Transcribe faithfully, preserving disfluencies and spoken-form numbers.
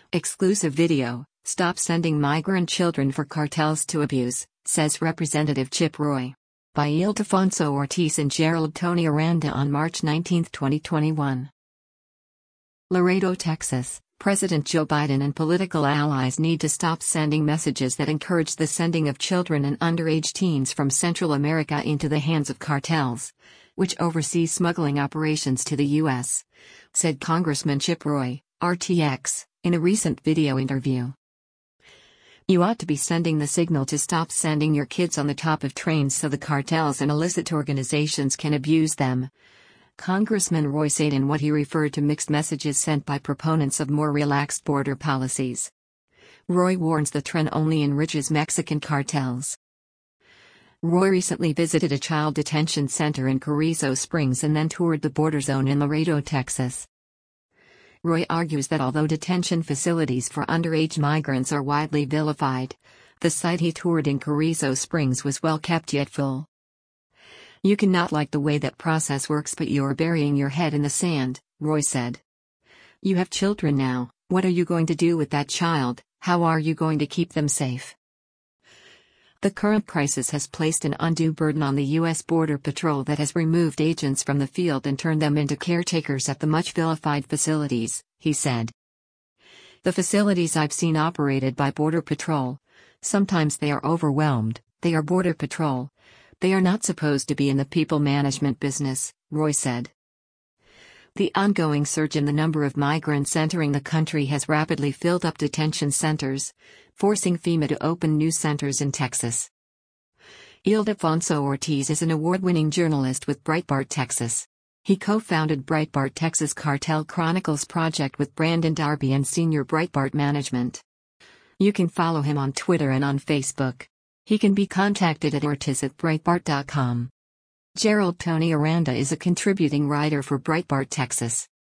Exclusive video, "Stop Sending Migrant Children for Cartels to Abuse," says Representative Chip Roy. By Ildefonso Ortiz and Gerald Tony Aranda on March nineteenth, twenty twenty-one. Laredo, Texas. President Joe Biden and political allies need to stop sending messages that encourage the sending of children and underage teens from Central America into the hands of cartels, which oversee smuggling operations to the U S, said Congressman Chip Roy, R T X, in a recent video interview. "You ought to be sending the signal to stop sending your kids on the top of trains so the cartels and illicit organizations can abuse them," Congressman Roy said in what he referred to mixed messages sent by proponents of more relaxed border policies. Roy warns the trend only enriches Mexican cartels. Roy recently visited a child detention center in Carrizo Springs and then toured the border zone in Laredo, Texas. Roy argues that although detention facilities for underage migrants are widely vilified, the site he toured in Carrizo Springs was well kept yet full. "You can not like the way that process works, but you're burying your head in the sand," Roy said. "You have children now. What are you going to do with that child? How are you going to keep them safe?" The current crisis has placed an undue burden on the U S Border Patrol that has removed agents from the field and turned them into caretakers at the much vilified facilities, he said. "The facilities I've seen operated by Border Patrol, sometimes they are overwhelmed. They are Border Patrol. They are not supposed to be in the people management business," Roy said. The ongoing surge in the number of migrants entering the country has rapidly filled up detention centers, forcing FEMA to open new centers in Texas. Ildefonso Ortiz is an award-winning journalist with Breitbart Texas. He co-founded Breitbart Texas Cartel Chronicles project with Brandon Darby and Senior Breitbart Management. You can follow him on Twitter and on Facebook. He can be contacted at ortiz at breitbart dot com. Gerald Tony Aranda is a contributing writer for Breitbart Texas.